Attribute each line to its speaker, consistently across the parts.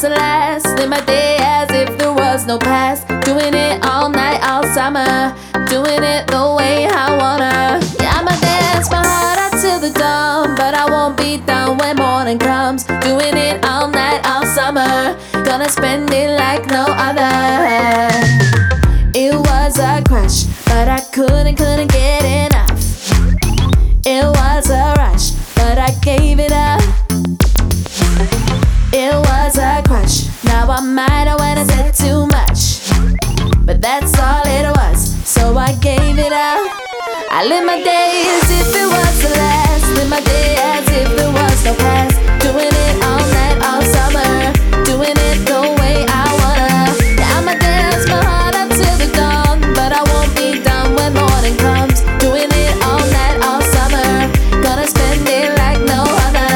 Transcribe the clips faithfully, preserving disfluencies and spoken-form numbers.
Speaker 1: was the last. Live my day as if there was no past. Doing it all night, all summer. Doing it the way I wanna. Yeah, I'ma dance my heart out till the dawn, but I won't be done when morning comes. Doing it all night, all summer. Gonna spend it like no other. It was a crush, but I couldn't, couldn't get enough. It was a rush, but I gave it up. It was a crush, now I might have went and said too much, but that's all it was, so I gave it up. I live my day as if it was the last. Live my day as if there was no past. Doing it all night, all summer. Doing it the way I wanna. Yeah, I'ma dance my heart out till the dawn, but I won't be done when morning comes. Doing it all night, all summer. Gonna spend it like no other.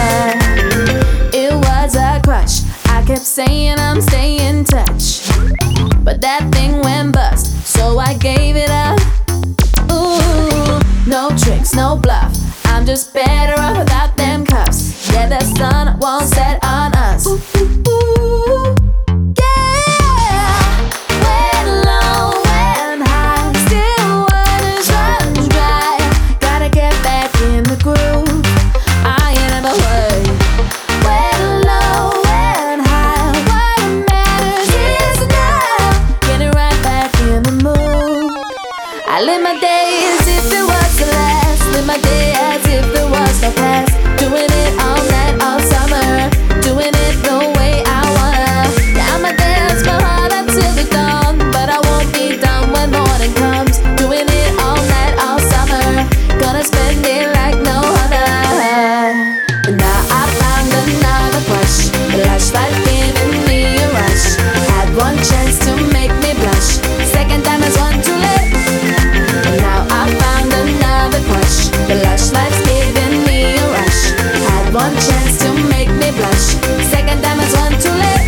Speaker 1: It was a crush, I kept saying I'm staying in touch, but that thing went bust, so I gave it up. Ooh, no tricks, no bluff, I'm just better off without them cuffs. Yeah, the sun won't set on us. Ooh, ooh, ooh. Yeah, when low, when high, still waters run dry. Gotta get back in the groove, I ain't never worried. When low, when high, what matters is now. Getting right back in the mood. I live my day as if it was the last. Live my day as if there was no past. Doing it all night, all summer. Doing it the way I wanna. Yeah, I'ma dance my heart up till the dawn, but I won't be done when morning comes. Doing it all night, all summer. Gonna spend it like no other. And now I found another crush. The lush life giving me a rush. Had one chance to make me blush. Second time is one too late. And now I found another crush. The lush life's giving me a rush. Had one chance to make me blush. Second time is one too late.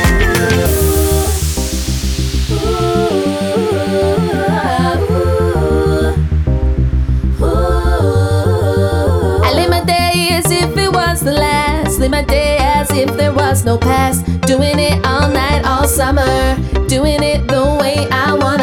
Speaker 1: I live my day as if it was the last. Live my day as if there was no past. Doing it all night, all summer. Doing it the way I want.